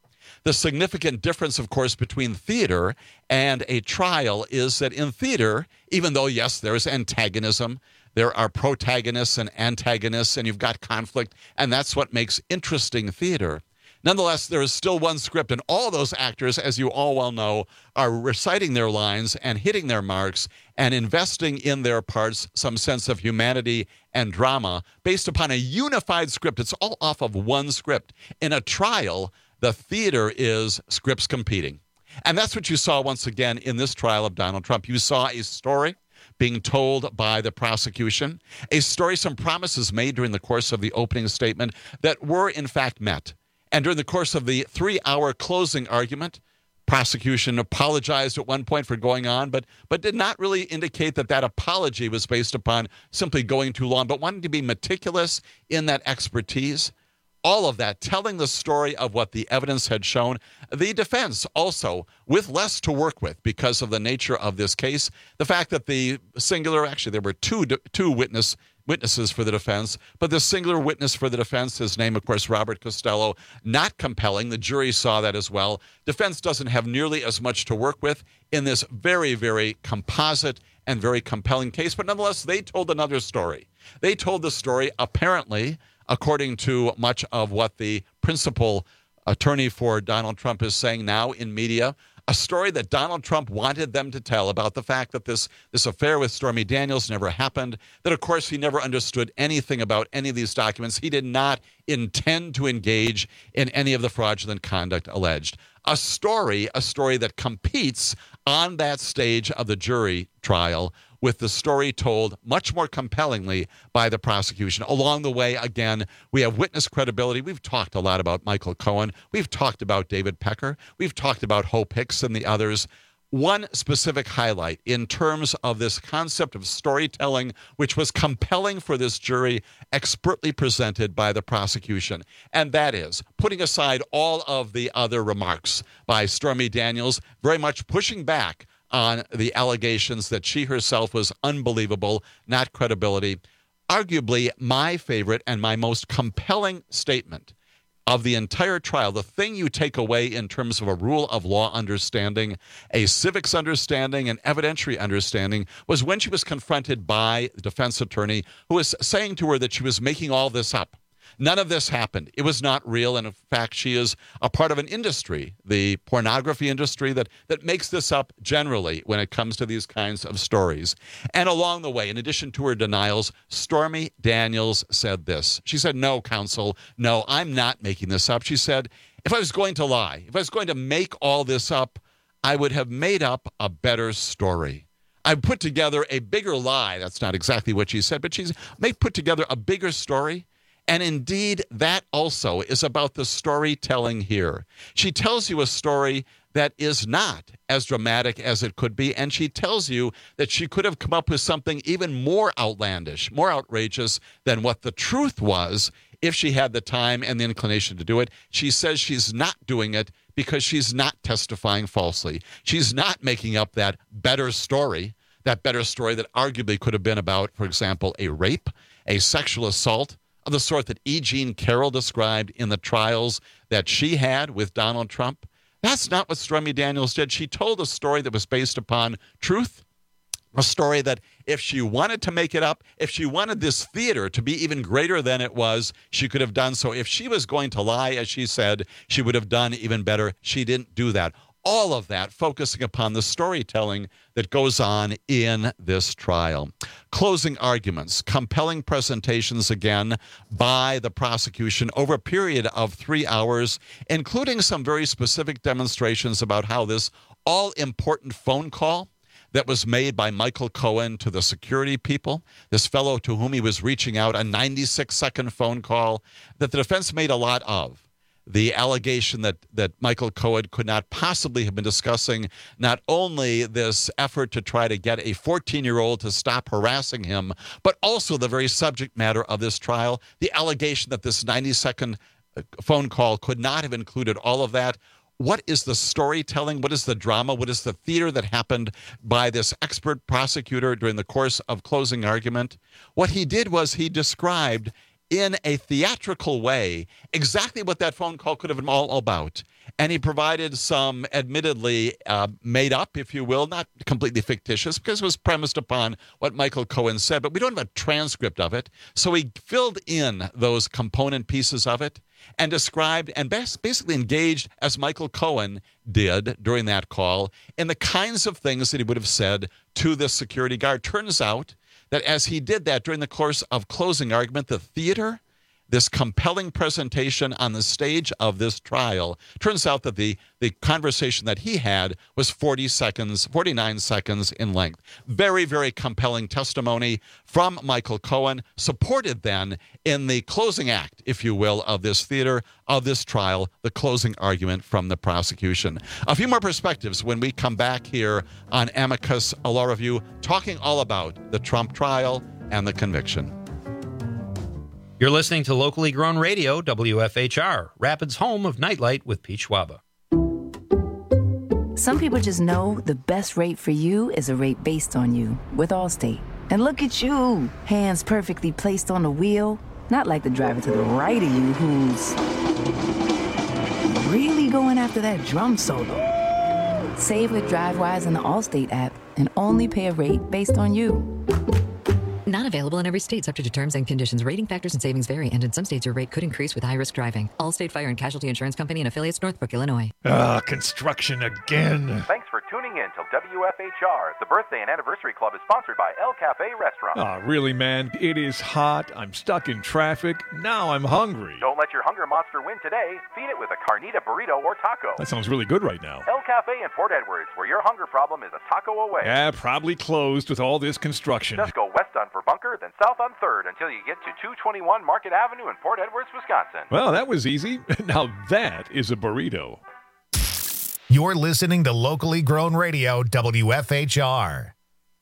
The significant difference, of course, between theater and a trial is that in theater, even though, yes, there's antagonism, there are protagonists and antagonists, and you've got conflict, and that's what makes interesting theater. Nonetheless, there is still one script, and all those actors, as you all well know, are reciting their lines and hitting their marks and investing in their parts some sense of humanity and drama based upon a unified script. It's all off of one script. In a trial, the theater is scripts competing. And that's what you saw once again in this trial of Donald Trump. You saw a story being told by the prosecution, a story, some promises made during the course of the opening statement that were in fact met. And during the course of the three-hour closing argument, prosecution apologized at one point for going on, but but did not really indicate that that apology was based upon simply going too long, but wanting to be meticulous in that expertise. All of that, telling the story of what the evidence had shown. The defense also, with less to work with because of the nature of this case, the fact that the singular, actually there were two two witness witnesses for the defense, but the singular witness for the defense, his name, of course, Robert Costello, not compelling. The jury saw that as well. Defense doesn't have nearly as much to work with in this very, very composite and very compelling case, but nonetheless, they told another story. They told the story, apparently, according to much of what the principal attorney for Donald Trump is saying now in media, a story that Donald Trump wanted them to tell about the fact that this, this affair with Stormy Daniels never happened, that, of course, he never understood anything about any of these documents. He did not intend to engage in any of the fraudulent conduct alleged. A story, a story that competes on that stage of the jury trial with the story told much more compellingly by the prosecution. Along the way, again, we have witness credibility. We've talked a lot about Michael Cohen. We've talked about David Pecker. We've talked about Hope Hicks and the others. One specific highlight in terms of this concept of storytelling, which was compelling for this jury, expertly presented by the prosecution. And that is, putting aside all of the other remarks by Stormy Daniels, very much pushing back on the allegations that she herself was unbelievable, not credibility. Arguably, my favorite and my most compelling statement of the entire trial, the thing you take away in terms of a rule of law understanding, a civics understanding, an evidentiary understanding, was when she was confronted by the defense attorney who was saying to her that she was making all this up. None of this happened. It was not real. And in fact, she is a part of an industry, the pornography industry, that, that makes this up generally when it comes to these kinds of stories. And along the way, in addition to her denials, Stormy Daniels said this. She said, no, counsel, no, I'm not making this up. She said, if I was going to lie, if I was going to make all this up, I would have made up a better story. I put together a bigger lie. That's not exactly what she said, but she's may put together a bigger story. And indeed, that also is about the storytelling here. She tells you a story that is not as dramatic as it could be, and she tells you that she could have come up with something even more outlandish, more outrageous than what the truth was if she had the time and the inclination to do it. She says she's not doing it because she's not testifying falsely. She's not making up that better story, that better story that arguably could have been about, for example, a rape, a sexual assault, of the sort that E. Jean Carroll described in the trials that she had with Donald Trump. That's not what Stormy Daniels did. She told a story that was based upon truth, a story that if she wanted to make it up, if she wanted this theater to be even greater than it was, she could have done so. If she was going to lie, as she said, she would have done even better. She didn't do that. All of that focusing upon the storytelling that goes on in this trial. Closing arguments, compelling presentations again by the prosecution over a period of three hours, including some very specific demonstrations about how this all-important phone call that was made by Michael Cohen to the security people, this fellow to whom he was reaching out, a ninety-six second phone call that the defense made a lot of. The allegation that, that Michael Cohen could not possibly have been discussing not only this effort to try to get a fourteen-year-old to stop harassing him, but also the very subject matter of this trial, the allegation that this ninety second phone call could not have included all of that. What is the storytelling? What is the drama? What is the theater that happened by this expert prosecutor during the course of closing argument? What he did was he described in a theatrical way exactly what that phone call could have been all about. And he provided some admittedly uh, made up, if you will, not completely fictitious, because it was premised upon what Michael Cohen said, but we don't have a transcript of it. So he filled in those component pieces of it and described and basically engaged, as Michael Cohen did during that call, in the kinds of things that he would have said to this security guard. Turns out that as he did that during the course of closing argument, the theater, this compelling presentation on the stage of this trial, turns out that the, the conversation that he had was forty seconds, forty-nine seconds in length. Very, very compelling testimony from Michael Cohen, supported then in the closing act, if you will, of this theater, of this trial, the closing argument from the prosecution. A few more perspectives when we come back here on Amicus Law Review, talking all about the Trump trial and the conviction. You're listening to locally grown radio, W F H R, Rapids' home of Nightlight with Pete Schwaba. Some people just know the best rate for you is a rate based on you with Allstate. And look at you, hands perfectly placed on the wheel, not like the driver to the right of you who's really going after that drum solo. Save with DriveWise in the Allstate app and only pay a rate based on you. Not available in every state, subject to terms and conditions. Rating factors and savings vary, and in some states your rate could increase with high-risk driving. Allstate Fire and Casualty Insurance Company and affiliates, Northbrook, Illinois. Ah, construction again. Thanks for tuning in to W F H R. The Birthday and Anniversary Club is sponsored by El Cafe Restaurant. Ah, really, man? It is hot. I'm stuck in traffic. Now I'm hungry. Don't let your hunger monster win today. Feed it with a carnita burrito or taco. That sounds really good right now. El Cafe in Port Edwards, where your hunger problem is a taco away. Yeah, probably closed with all this construction. Just go west on for Bunker, then south on third until you get to two twenty-one Market Avenue in Port Edwards, Wisconsin. Well, that was easy. Now that is a burrito. You're listening to locally grown radio, W F H R.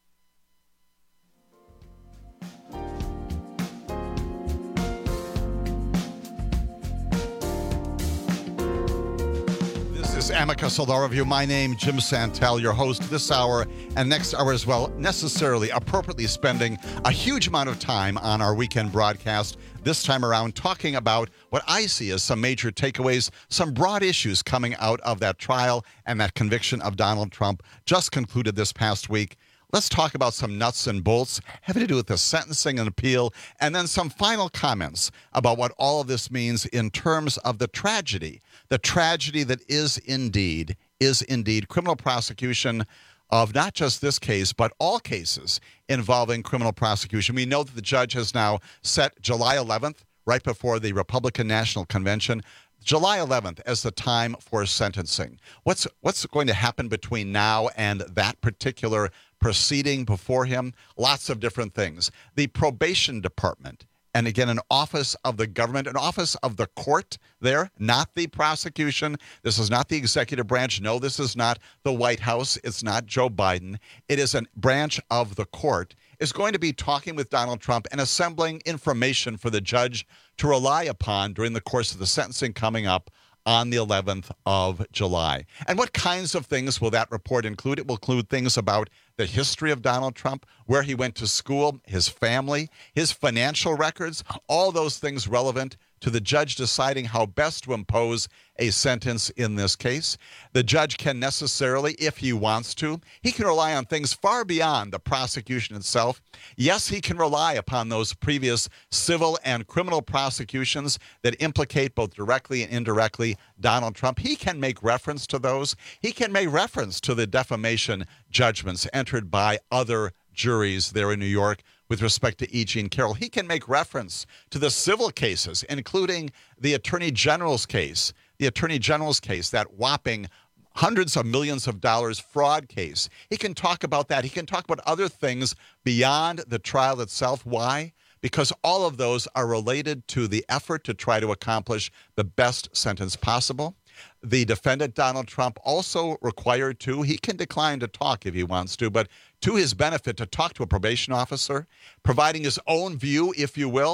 This is Amicus Law Review. My name, Jim Santel, your host this hour and next hour as well, necessarily, appropriately spending a huge amount of time on our weekend broadcast, this time around talking about what I see as some major takeaways, some broad issues coming out of that trial and that conviction of Donald Trump just concluded this past week. Let's talk about some nuts and bolts having to do with the sentencing and appeal, and then some final comments about what all of this means in terms of the tragedy, the tragedy that is indeed, is indeed criminal prosecution of not just this case, but all cases involving criminal prosecution. We know that the judge has now set July eleventh, right before the Republican National Convention, July eleventh as the time for sentencing. What's what's going to happen between now and that particular proceeding before him? Lots of different things. The probation department, and again, an office of the government, an office of the court there, not the prosecution. This is not the executive branch. No, this is not the White House. It's not Joe Biden. It is a branch of the court, is going to be talking with Donald Trump and assembling information for the judge to rely upon during the course of the sentencing coming up on the eleventh of July. And what kinds of things will that report include? It will include things about the history of Donald Trump, where he went to school, his family, his financial records, all those things relevant to the judge deciding how best to impose a sentence in this case. The judge can necessarily, if he wants to, he can rely on things far beyond the prosecution itself. Yes, he can rely upon those previous civil and criminal prosecutions that implicate both directly and indirectly Donald Trump. He can make reference to those. He can make reference to the defamation judgments entered by other juries there in New York with respect to E. Jean Carroll. He can make reference to the civil cases, including the Attorney General's case, the Attorney General's case, that whopping hundreds of millions of dollars fraud case. He can talk about that. He can talk about other things beyond the trial itself. Why? Because all of those are related to the effort to try to accomplish the best sentence possible. The defendant, Donald Trump, also required to, he can decline to talk if he wants to, but to his benefit, to talk to a probation officer, providing his own view, if you will,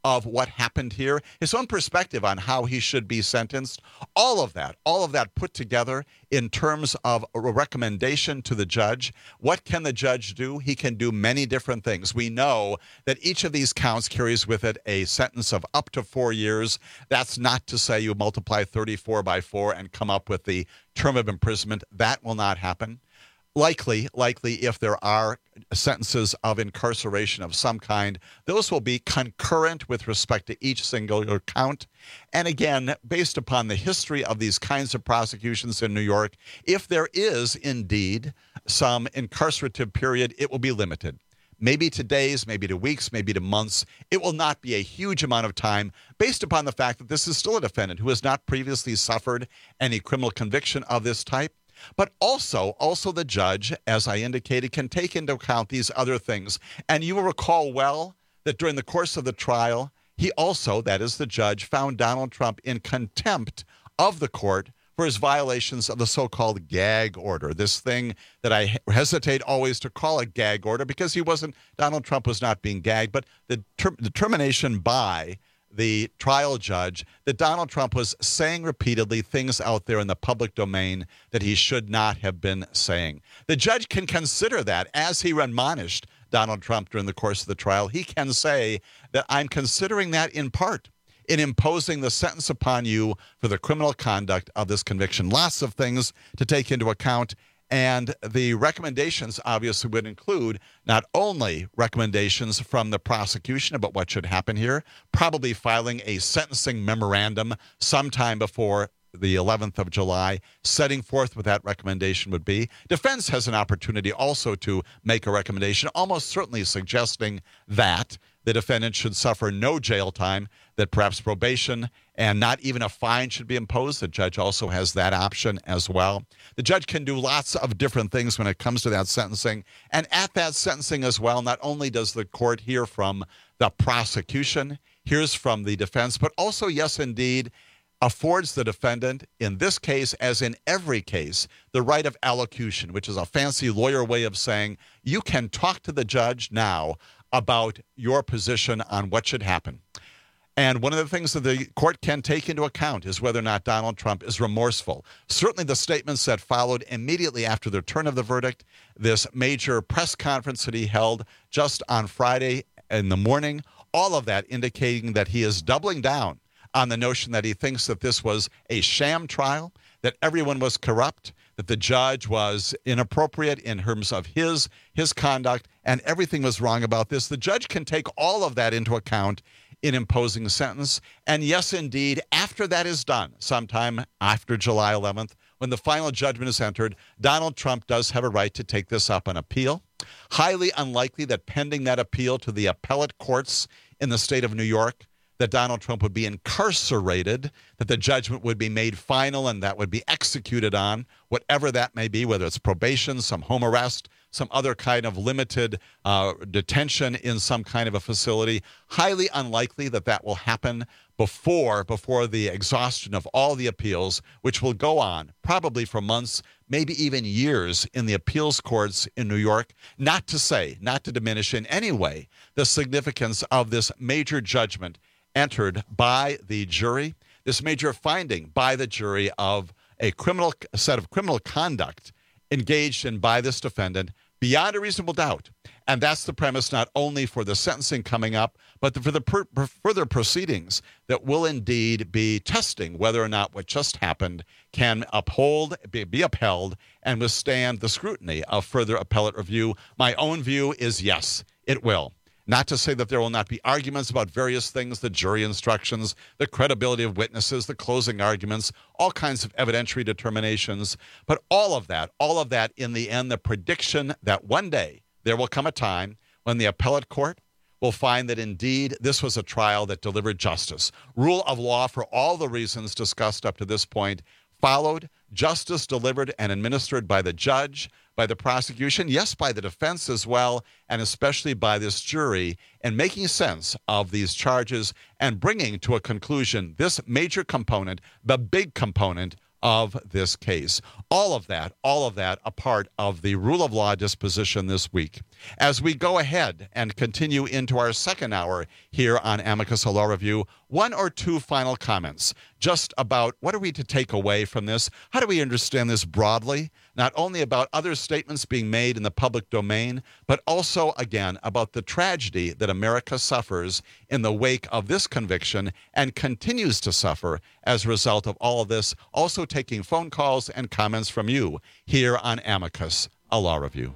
of what happened here, his own perspective on how he should be sentenced, all of that, all of that put together in terms of a recommendation to the judge. What can the judge do? He can do many different things. We know that each of these counts carries with it a sentence of up to four years. That's not to say you multiply thirty-four by four and come up with the term of imprisonment. That will not happen. Likely, likely, if there are sentences of incarceration of some kind, those will be concurrent with respect to each single count. And again, based upon the history of these kinds of prosecutions in New York, if there is indeed some incarcerative period, it will be limited. Maybe to days, maybe to weeks, maybe to months. It will not be a huge amount of time based upon the fact that this is still a defendant who has not previously suffered any criminal conviction of this type. But also, also the judge, as I indicated, can take into account these other things. And you will recall well that during the course of the trial, he also, that is the judge, found Donald Trump in contempt of the court for his violations of the so-called gag order, this thing that I hesitate always to call a gag order because he wasn't, Donald Trump was not being gagged, but the ter- determination by the trial judge that Donald Trump was saying repeatedly things out there in the public domain that he should not have been saying. The judge can consider that as he admonished Donald Trump during the course of the trial. He can say that I'm considering that in part in imposing the sentence upon you for the criminal conduct of this conviction. Lots of things to take into account. And the recommendations obviously would include not only recommendations from the prosecution about what should happen here, probably filing a sentencing memorandum sometime before the eleventh of July, setting forth what that recommendation would be. Defense has an opportunity also to make a recommendation, almost certainly suggesting that the defendant should suffer no jail time, that perhaps probation and not even a fine should be imposed. The judge also has that option as well. The judge can do lots of different things when it comes to that sentencing. And at that sentencing as well, not only does the court hear from the prosecution, hears from the defense, but also, yes, indeed, affords the defendant, in this case, as in every case, the right of allocution, which is a fancy lawyer way of saying you can talk to the judge now about your position on what should happen. And one of the things that the court can take into account is whether or not Donald Trump is remorseful. Certainly the statements that followed immediately after the return of the verdict, this major press conference that he held just on Friday in the morning, all of that indicating that he is doubling down on the notion that he thinks that this was a sham trial, that everyone was corrupt, that the judge was inappropriate in terms of his his conduct, and everything was wrong about this. The judge can take all of that into account in imposing a sentence. And yes, indeed, after that is done, sometime after July eleventh, when the final judgment is entered, Donald Trump does have a right to take this up on appeal. Highly unlikely that pending that appeal to the appellate courts in the state of New York, that Donald Trump would be incarcerated, that the judgment would be made final and that would be executed on, whatever that may be, whether it's probation, some home arrest, some other kind of limited uh, detention in some kind of a facility. Highly unlikely that that will happen before, before the exhaustion of all the appeals, which will go on probably for months, maybe even years in the appeals courts in New York. Not to say, not to diminish in any way the significance of this major judgment entered by the jury, this major finding by the jury of a criminal a set of criminal conduct engaged in by this defendant beyond a reasonable doubt. And that's the premise not only for the sentencing coming up, but for the per, per further proceedings that will indeed be testing whether or not what just happened can uphold, be, be upheld, and withstand the scrutiny of further appellate review. My own view is yes, it will. Not to say that there will not be arguments about various things, the jury instructions, the credibility of witnesses, the closing arguments, all kinds of evidentiary determinations. But all of that, all of that, in the end, the prediction that one day there will come a time when the appellate court will find that indeed this was a trial that delivered justice. Rule of law for all the reasons discussed up to this point followed, justice delivered and administered by the judge, by the prosecution, yes, by the defense as well, and especially by this jury, and making sense of these charges and bringing to a conclusion this major component, the big component of this case. All of that, all of that a part of the rule of law disposition this week. As we go ahead and continue into our second hour here on Amicus Law Review, one or two final comments just about what are we to take away from this? How do we understand this broadly? Not only about other statements being made in the public domain, but also, again, about the tragedy that America suffers in the wake of this conviction and continues to suffer as a result of all of this. Also taking phone calls and comments from you here on Amicus, a Law Review.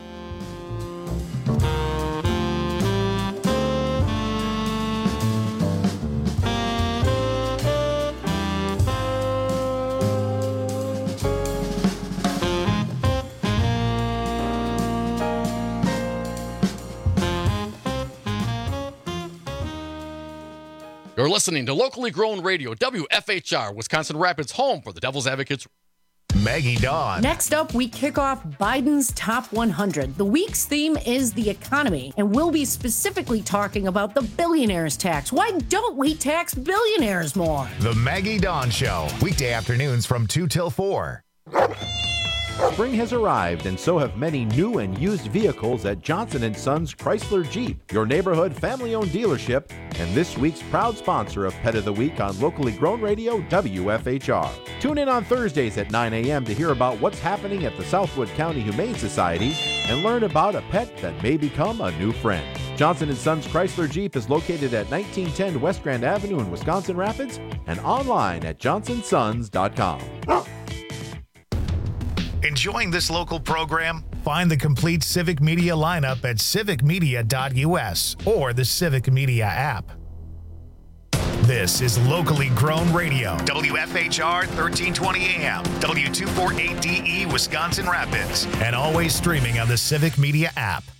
You're listening to locally grown radio, W F H R, Wisconsin Rapids, home for the Devil's Advocates. Maggie Dawn. Next up, we kick off Biden's Top one hundred. The week's theme is the economy, and we'll be specifically talking about the billionaires tax. Why don't we tax billionaires more? The Maggie Dawn Show, weekday afternoons from two till four. Spring has arrived, and so have many new and used vehicles at Johnson and Sons Chrysler Jeep, your neighborhood family-owned dealership, and this week's proud sponsor of Pet of the Week on locally grown radio, W F H R. Tune in on Thursdays at nine a.m. to hear about what's happening at the Southwood County Humane Society and learn about a pet that may become a new friend. Johnson and Sons Chrysler Jeep is located at nineteen ten West Grand Avenue in Wisconsin Rapids and online at johnson sons dot com. Enjoying this local program? Find the complete Civic Media lineup at civic media dot u s or the Civic Media app. This is locally grown radio. W F H R thirteen twenty A M, W two forty-eight D E Wisconsin Rapids, and always streaming on the Civic Media app.